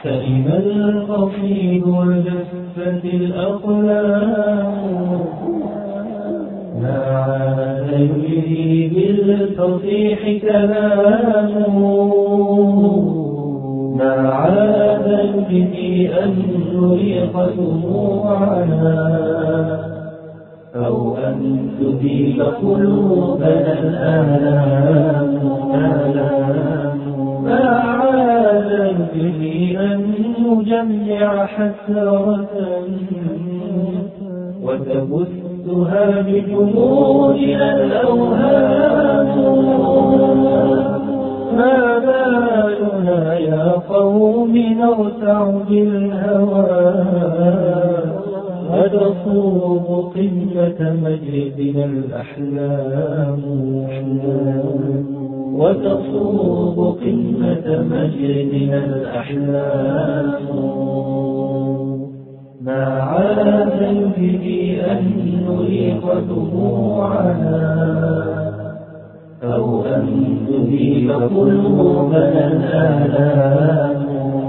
فإذا القصيد جفت الأقلام ما عاد يجري بالفصيح كلامه، ما عاد يجري أن نريق دموعنا أو أن تذيب قلوبنا الآلام. ما عاد يجري أن نجمع حسرة وتبثها بجمودنا الأوهام. ما بالنا يا قوم نرتع بالهوى وتصوب قمة مجدنا الأحلام، وتصوب قمة مجدنا الأحلام. ما عاد يجري أن نريق دموعنا أو أن تذيب قلوبنا الآلام.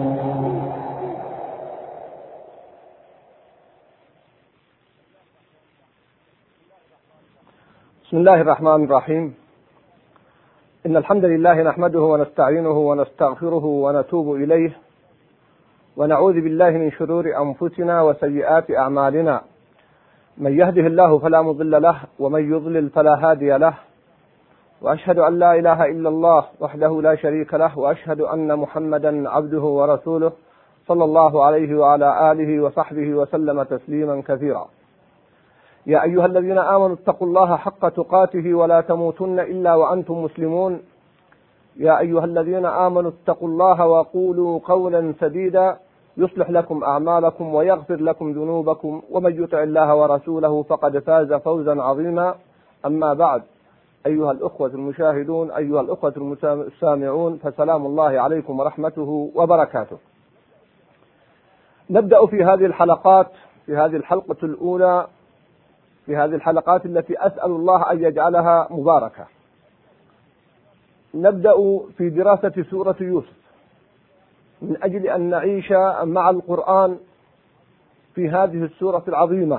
بسم الله الرحمن الرحيم. إن الحمد لله نحمده ونستعينه ونستغفره ونتوب إليه، ونعوذ بالله من شرور أنفسنا وسيئات أعمالنا. من يهده الله فلا مضل له، ومن يضلل فلا هادي له. وأشهد أن لا إله إلا الله وحده لا شريك له، وأشهد أن محمدا عبده ورسوله صلى الله عليه وعلى آله وصحبه وسلم تسليما كثيرا. يا أيها الذين آمنوا اتقوا الله حق تقاته ولا تموتن إلا وأنتم مسلمون. يا أيها الذين آمنوا اتقوا الله وقولوا قولا سديدا يصلح لكم أعمالكم ويغفر لكم ذنوبكم، ومن يطع الله ورسوله فقد فاز فوزا عظيما. أما بعد، أيها الأخوة المشاهدون، أيها الأخوة السامعون، فسلام الله عليكم ورحمته وبركاته. نبدأ في هذه الحلقات، في هذه الحلقة الأولى، في هذه الحلقات التي أسأل الله أن يجعلها مباركة. نبدأ في دراسة سورة يوسف من أجل أن نعيش مع القرآن في هذه السورة العظيمة.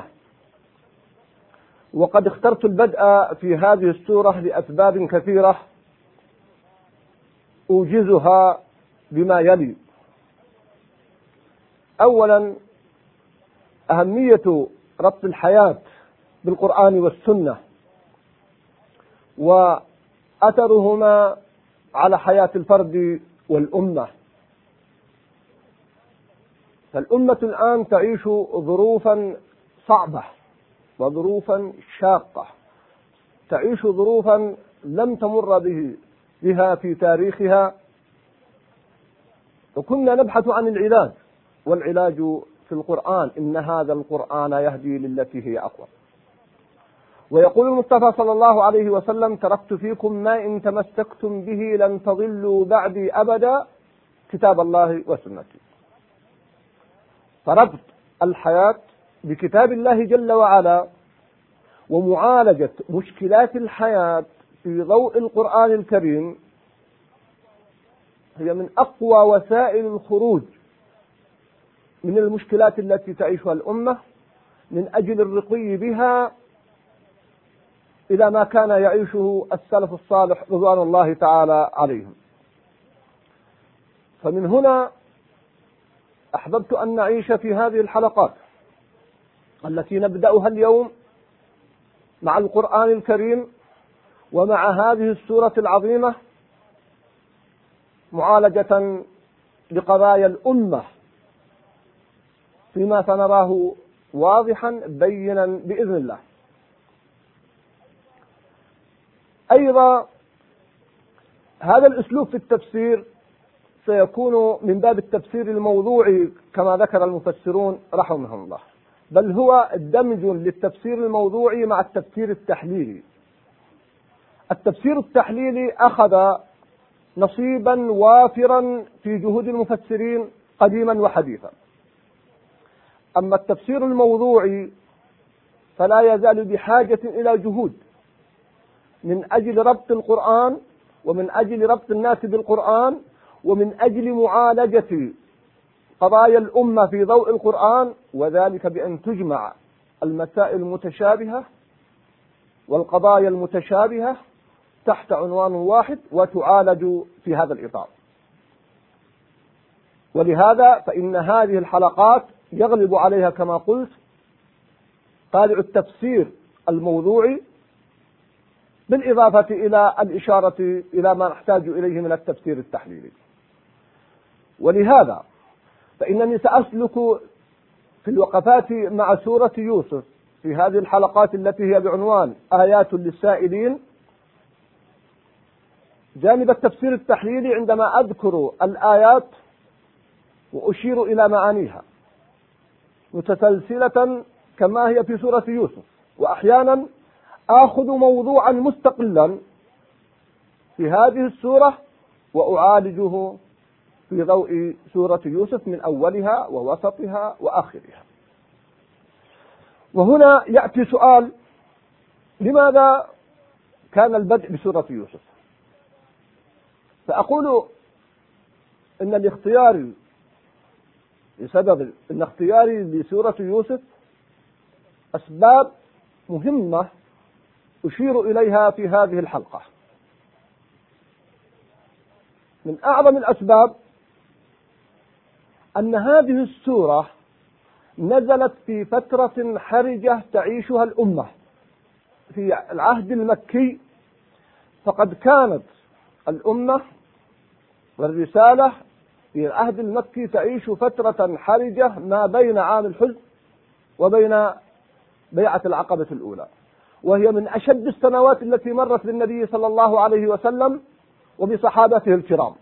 وقد اخترت البدء في هذه السورة لأسباب كثيرة أوجزها بما يلي. أولا، أهمية ربط الحياة بالقرآن والسنة وأثرهما على حياة الفرد والأمة. فالأمة الآن تعيش ظروفا صعبة وظروفا شاقة، تعيش ظروفا لم تمر بها في تاريخها. وكنا نبحث عن العلاج، والعلاج في القرآن. إن هذا القرآن يهدي للتي هي أقوم. ويقول المصطفى صلى الله عليه وسلم: تركت فيكم ما إن تمسكتم به لن تضلوا بعدي أبدا، كتاب الله وسنتي. فربط الحياة بكتاب الله جل وعلا ومعالجة مشكلات الحياة في ضوء القرآن الكريم هي من أقوى وسائل الخروج من المشكلات التي تعيشها الأمة، من أجل الرقي بها إلى ما كان يعيشه السلف الصالح رضوان الله تعالى عليهم. فمن هنا أحببت أن نعيش في هذه الحلقات التي نبدأها اليوم مع القرآن الكريم ومع هذه السورة العظيمة معالجة لقضايا الأمة فيما سنراه واضحا بينا بإذن الله. أيضا هذا الأسلوب في التفسير سيكون من باب التفسير الموضوعي كما ذكر المفسرون رحمهم الله، بل هو دمج للتفسير الموضوعي مع التفسير التحليلي. التفسير التحليلي أخذ نصيبا وافرا في جهود المفسرين قديما وحديثا، أما التفسير الموضوعي فلا يزال بحاجة إلى جهود من أجل ربط القرآن ومن أجل ربط الناس بالقرآن ومن أجل معالجة قضايا الأمة في ضوء القرآن، وذلك بأن تجمع المسائل المتشابهة والقضايا المتشابهة تحت عنوان واحد وتعالج في هذا الإطار. ولهذا فإن هذه الحلقات يغلب عليها كما قلت طالع التفسير الموضوعي، بالإضافة إلى الإشارة إلى ما نحتاج إليه من التفسير التحليلي. ولهذا فإنني سأسلك في الوقفات مع سورة يوسف في هذه الحلقات التي هي بعنوان آيات للسائلين جانب التفسير التحليلي، عندما أذكر الآيات وأشير إلى معانيها متسلسلة كما هي في سورة يوسف، وأحيانا آخذ موضوعا مستقلا في هذه السورة وأعالجه في ضوء سورة يوسف من أولها ووسطها وآخرها. وهنا يأتي سؤال: لماذا كان البدء بسورة يوسف؟ فأقول إن الاختيار بسبب إن اختياري لسورة يوسف أسباب مهمة أشير إليها في هذه الحلقة. من أعظم الأسباب أن هذه السورة نزلت في فترة حرجة تعيشها الأمة في العهد المكي، فقد كانت الأمة والرسالة في العهد المكي تعيش فترة حرجة ما بين عام الحزن وبين بيعة العقبة الأولى، وهي من أشد السنوات التي مرت بالنبي صلى الله عليه وسلم وبصحابته الكرام.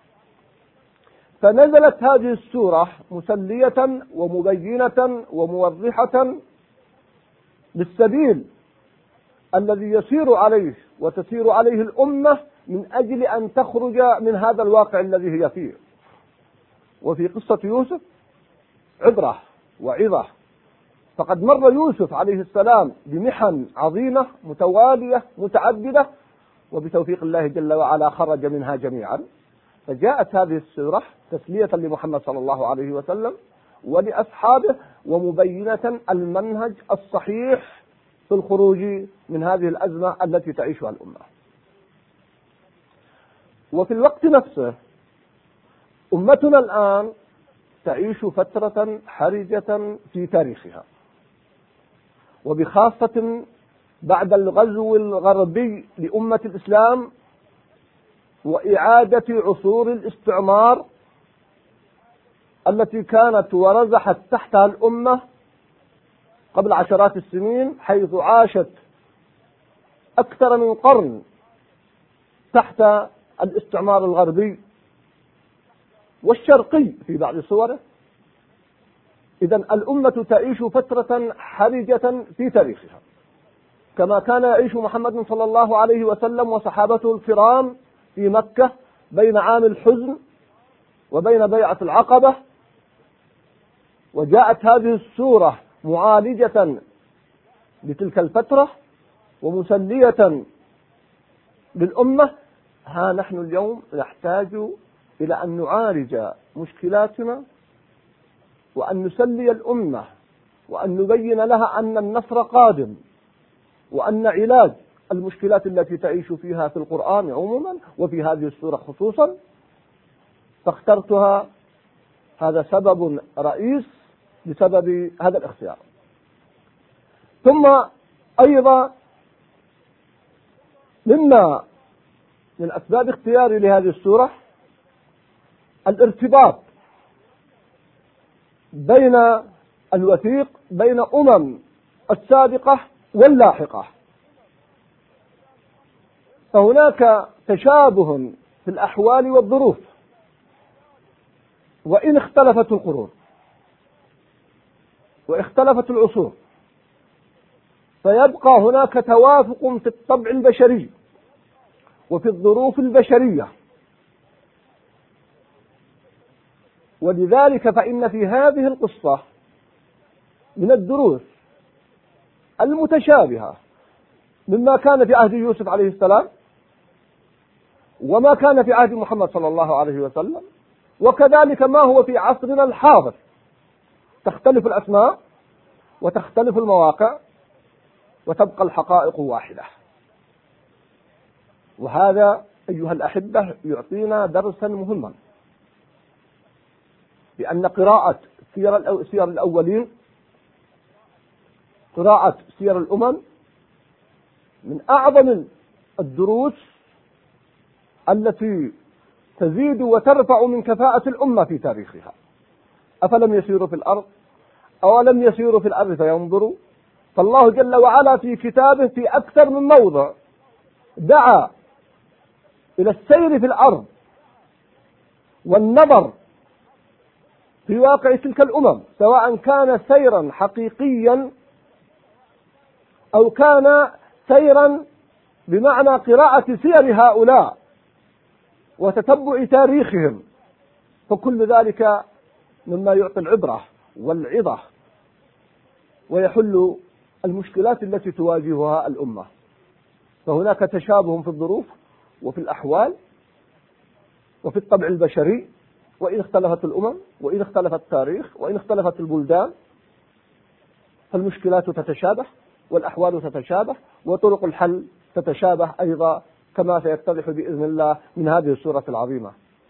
فنزلت هذه السورة مسلية ومبينة وموضحة للسبيل الذي يسير عليه وتسير عليه الأمة من أجل أن تخرج من هذا الواقع الذي هي فيه. وفي قصة يوسف عبرة وعظة، فقد مر يوسف عليه السلام بمحن عظيمة متوالية متعددة، وبتوفيق الله جل وعلا خرج منها جميعا. فجاءت هذه السورة تسلية لمحمد صلى الله عليه وسلم ولأصحابه، ومبينة المنهج الصحيح في الخروج من هذه الأزمة التي تعيشها الأمة. وفي الوقت نفسه أمتنا الآن تعيش فترة حرجة في تاريخها، وبخاصة بعد الغزو الغربي لأمة الإسلام وإعادة عصور الاستعمار التي كانت ورزحت تحتها الأمة قبل عشرات السنين، حيث عاشت أكثر من قرن تحت الاستعمار الغربي والشرقي في بعض صوره. إذن الأمة تعيش فترة حرجة في تاريخها، كما كان يعيش محمد صلى الله عليه وسلم وصحابته الكرام في مكة بين عام الحزن وبين بيعة العقبة. وجاءت هذه السورة معالجة لتلك الفترة ومسلية للأمة. ها نحن اليوم نحتاج إلى أن نعالج مشكلاتنا وأن نسلي الأمة وأن نبين لها أن النصر قادم، وأن علاج المشكلات التي تعيش فيها في القرآن عموما وفي هذه السورة خصوصا. فاخترتها، هذا سبب رئيس بسبب هذا الاختيار. ثم أيضا من أسباب اختياري لهذه السورة الارتباط بين الوثيق بين السابقة واللاحقة. فهناك تشابه في الأحوال والظروف، وإن اختلفت القرون واختلفت العصور، فيبقى هناك توافق في الطبع البشري وفي الظروف البشرية. ولذلك فإن في هذه القصة من الدروس المتشابهة مما كان في عهد يوسف عليه السلام وما كان في عهد محمد صلى الله عليه وسلم، وكذلك ما هو في عصرنا الحاضر، تختلف الأسماء وتختلف المواقع وتبقى الحقائق واحدة. وهذا أيها الأحبة يعطينا درسا مهما، بأن قراءة سير الأولين، قراءة سير الأمم، من أعظم الدروس التي تزيد وترفع من كفاءة الأمة في تاريخها. أفلم يسيروا في الأرض أولم يسيروا في الأرض فينظروا. فالله جل وعلا في كتابه في أكثر من موضع دعا إلى السير في الأرض والنظر في واقع تلك الأمم، سواء كان سيرا حقيقيا أو كان سيرا بمعنى قراءة سير هؤلاء وتتبع تاريخهم، فكل ذلك مما يعطي العبرة والعظة ويحل المشكلات التي تواجهها الأمة. فهناك تشابه في الظروف وفي الأحوال وفي الطبع البشري، وإن اختلفت الأمم وإن اختلف التاريخ وإن اختلفت البلدان، فالمشكلات تتشابه والأحوال تتشابه وطرق الحل تتشابه أيضا، كما سيتضح بإذن الله من هذه السورة العظيمة.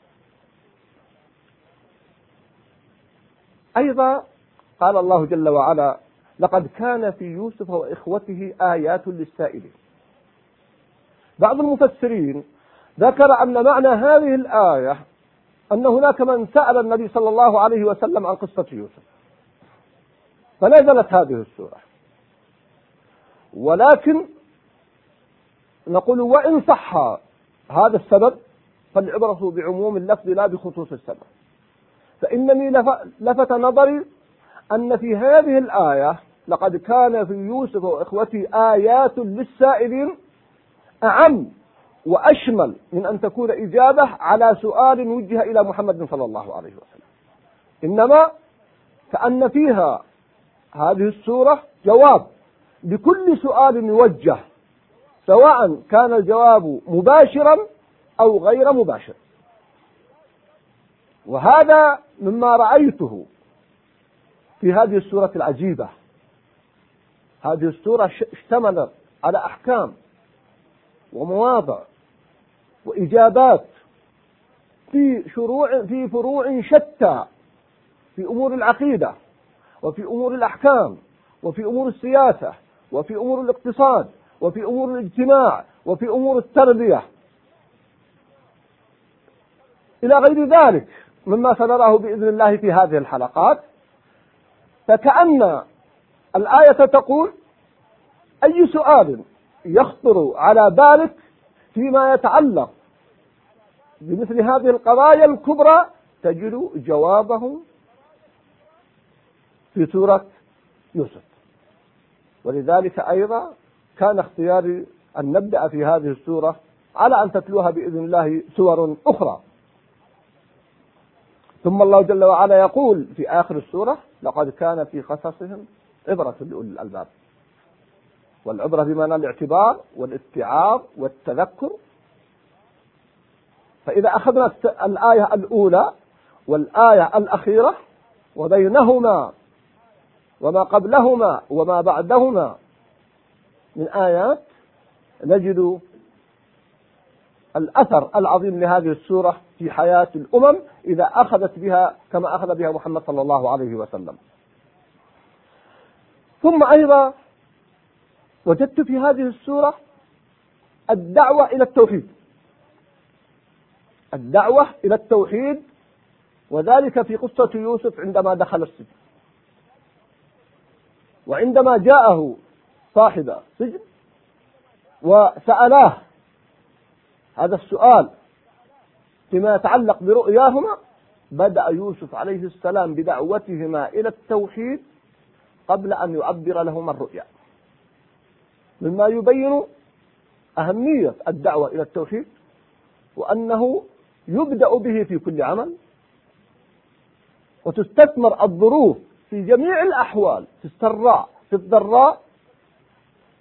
أيضا قال الله جل وعلا: لقد كان في يوسف وإخوته آيات للسائلين. بعض المفسرين ذكر أن معنى هذه الآية أن هناك من سأل النبي صلى الله عليه وسلم عن قصة يوسف، فنزلت هذه السورة. ولكن نقول وإن صح هذا السبب فالعبرة بعموم اللفظ لا بخصوص السبب، فإنني لفت نظري أن في هذه الآية لقد كان في يوسف وإخوته آيات للسائلين أعم وأشمل من أن تكون إجابة على سؤال وجه إلى محمد صلى الله عليه وسلم، إنما كأن فيها هذه السورة جواب لكل سؤال يوجه، سواء كان الجواب مباشرا أو غير مباشر. وهذا مما رأيته في هذه السورة العجيبة. هذه السورة اشتملت على أحكام ومواضع وإجابات في فروع شتى، في أمور العقيدة وفي أمور الأحكام وفي أمور السياسة وفي أمور الاقتصاد وفي أمور الاجتماع وفي أمور التربية إلى غير ذلك مما سنراه بإذن الله في هذه الحلقات. فكأن الآية تقول: أي سؤال يخطر على بالك فيما يتعلق بمثل هذه القضايا الكبرى تجد جوابه في سورة يوسف. ولذلك أيضا كان اختياري أن نبدأ في هذه السورة على أن تتلوها بإذن الله سور أخرى. ثم الله جل وعلا يقول في آخر السورة: لقد كان في قصصهم عبرة لأولي الألباب. والعبرة بمعنى الاعتبار والاتعاظ والتذكر. فإذا أخذنا الآية الأولى والآية الأخيرة وبينهما وما قبلهما وما بعدهما من آيات، نجد الأثر العظيم لهذه السورة في حياة الأمم إذا أخذت بها كما أخذ بها محمد صلى الله عليه وسلم. ثم أيضا وجدت في هذه السورة الدعوة إلى التوحيد، الدعوة إلى التوحيد، وذلك في قصة يوسف عندما دخل السجن، وعندما جاءه صاحب سجن وسألاه هذا السؤال فيما يتعلق برؤياهما، بدأ يوسف عليه السلام بدعوتهما إلى التوحيد قبل أن يعبر لهما الرؤيا، مما يبين أهمية الدعوة إلى التوحيد، وأنه يبدأ به في كل عمل، وتستثمر الظروف في جميع الأحوال، في السراء في الضراء،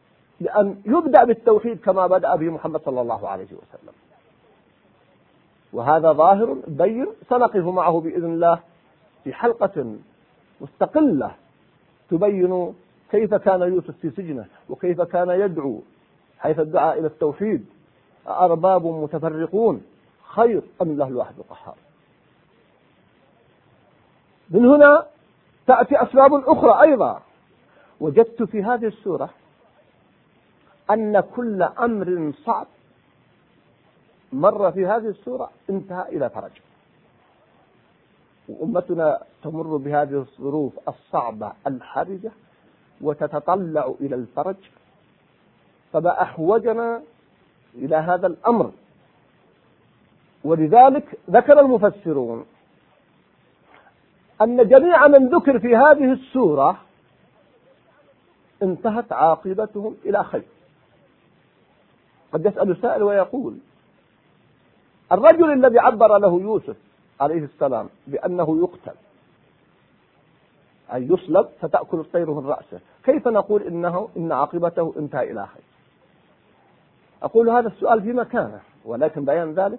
لأن يبدأ بالتوحيد كما بدأ به محمد صلى الله عليه وسلم. وهذا ظاهر بين سنقف معه بإذن الله في حلقة مستقلة تبين كيف كان يوسف في سجنه وكيف كان يدعو، حيث الدعاء إلى التوحيد: أأرباب متفرقون خير أم الله الواحد القهار. من هنا تأتي أسباب أخرى أيضا. وجدت في هذه السورة أن كل أمر صعب مر في هذه السورة انتهى إلى فرج. وأمتنا تمر بهذه الظروف الصعبة الحرجة وتتطلع إلى الفرج، فما أحوجنا إلى هذا الأمر. ولذلك ذكر المفسرون أن جميع من ذكر في هذه السورة انتهت عاقبتهم إلى خير. قد يسأل سائل ويقول: الرجل الذي عبر له يوسف عليه السلام بأنه يقتل أي يصلب فتأكل الطير من رأسه، كيف نقول إن عاقبته انتهى إلى خير؟ أقول هذا السؤال في مكانه، ولكن بيان ذلك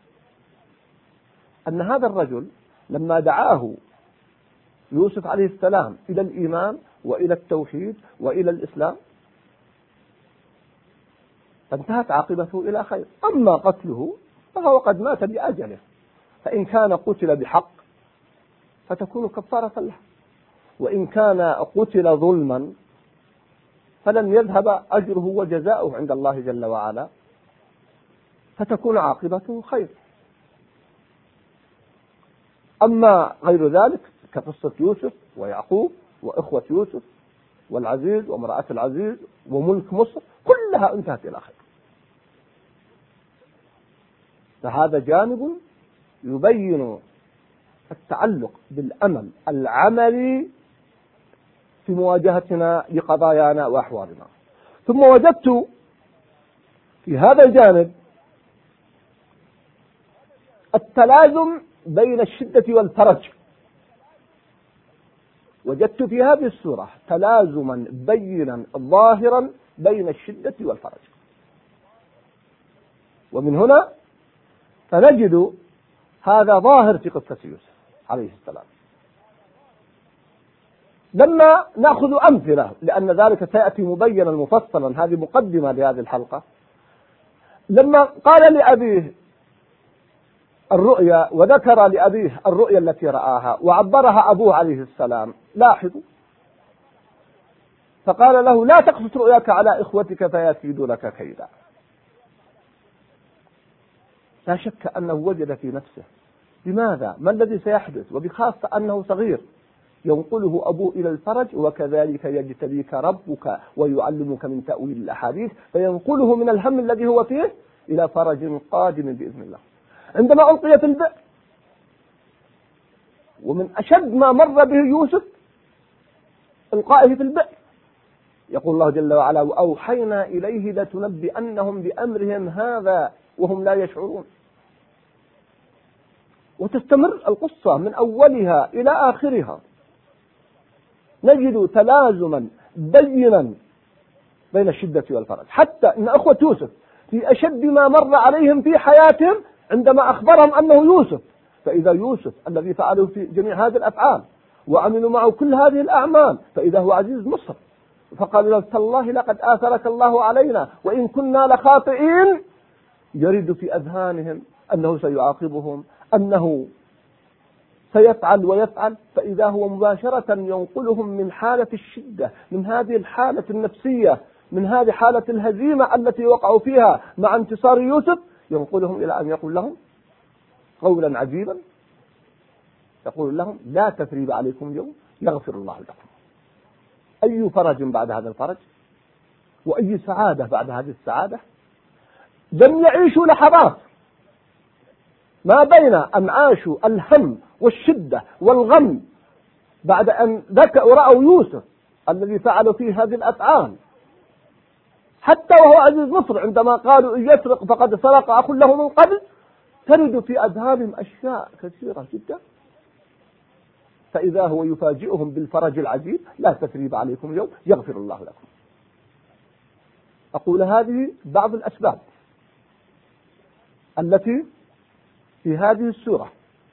أن هذا الرجل لما دعاه يوسف عليه السلام إلى الإيمان وإلى التوحيد وإلى الإسلام فانتهت عاقبته إلى خير. أما قتله فهو قد مات بأجله، فإن كان قتل بحق فتكون كفارة له، وإن كان قتل ظلما فلن يذهب أجره وجزاؤه عند الله جل وعلا، فتكون عاقبته خير. أما غير ذلك كقصة يوسف ويعقوب وإخوة يوسف والعزيز وامرأة العزيز وملك مصر كلها انتهت إلى خير. فهذا جانب يبين التعلق بالأمل العملي في مواجهتنا لقضايانا وأحوالنا. ثم وجدت في هذا الجانب التلازم بين الشدة والفرج. وجدت في هذه السورة تلازما بينا ظاهرا بين الشدة والفرج. ومن هنا فنجد هذا ظاهر في قصة يوسف عليه السلام. لما نأخذ أمثلة لأن ذلك سيأتي مبينا مفصلا، هذه مقدمة لهذه الحلقة. لما قال لأبيه الرؤيا وذكر لأبيه الرؤيا التي رآها وعبرها أبوه عليه السلام، لاحظوا، فقال له: لا تقصص رؤياك على إخوتك فيكيدوا لك كيدا. لا شك أنه وجد في نفسه لماذا؟ ما الذي سيحدث؟ وبخاصة أنه صغير، ينقله أبوه إلى الفرج: وكذلك يجتبيك ربك ويعلمك من تأويل الأحاديث، فينقله من الهم الذي هو فيه إلى فرج قادم بإذن الله. عندما ألقي في البئر، ومن أشد ما مر به يوسف إلقائه في البئر، يقول الله جل وعلا: وأوحينا إليه لتنبئنهم بأمرهم هذا وهم لا يشعرون. وتستمر القصة من أولها إلى آخرها، نجد تلازما بينا بين الشدة والفرج، حتى إن أخوة يوسف في أشد ما مر عليهم في حياتهم عندما أخبرهم أنه يوسف، فإذا يوسف الذي فعله في جميع هذه الأفعال وعملوا معه كل هذه الأعمال فإذا هو عزيز مصر، فقال له: تالله لقد آثرك الله علينا وإن كنا لخاطئين. يرد في أذهانهم أنه سيعاقبهم، أنه سيفعل ويفعل، فإذا هو مباشرة ينقلهم من حالة الشدة، من هذه الحالة النفسية، من هذه حالة الهزيمة التي وقعوا فيها مع انتصار يوسف، ينقلهم إلى أن يقول لهم قولا عجيبا، يقول لهم: لا تثريب عليكم اليوم يغفر الله لكم. أي فرج بعد هذا الفرج، وأي سعادة بعد هذه السعادة. لم يعيشوا لحظات ما بين أن عاشوا الهم والشدة والغم بعد أن رأوا يوسف الذي فعل فيه هذه الأفعال، حتى وهو عزيز مصر عندما قالوا: إن يسرق فقد سرق أخ له من قبل، ترد في أذهانهم أشياء كثيرة جدا، فإذا هو يفاجئهم بالفرج العجيب: لا تثريب عليكم اليوم يغفر الله لكم. أقول هذه بعض الأسباب التي في هذه السورة،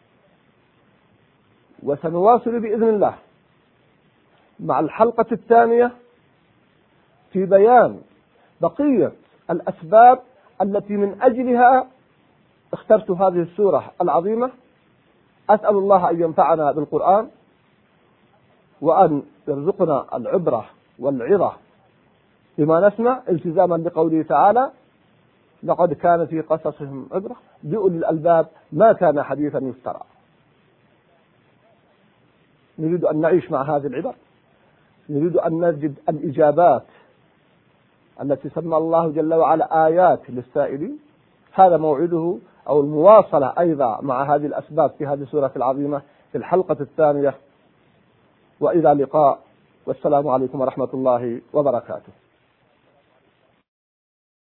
وسنواصل بإذن الله مع الحلقة الثانية في بيان بقية الأسباب التي من أجلها اخترت هذه السورة العظيمة. أسأل الله أن ينفعنا بالقرآن وأن يرزقنا العبرة والعظة بما نسمع، التزاما بقوله تعالى: لقد كان في قصصهم عبرة لأولي الألباب ما كان حديثا يفترى. نريد أن نعيش مع هذه العبر، نريد أن نجد الإجابات التي سمى الله جل وعلا آيات للسائلين. هذا موعده أو المواصلة أيضا مع هذه الأسباب في هذه السورة العظيمة في الحلقة الثانية. وإلى اللقاء، والسلام عليكم ورحمة الله وبركاته.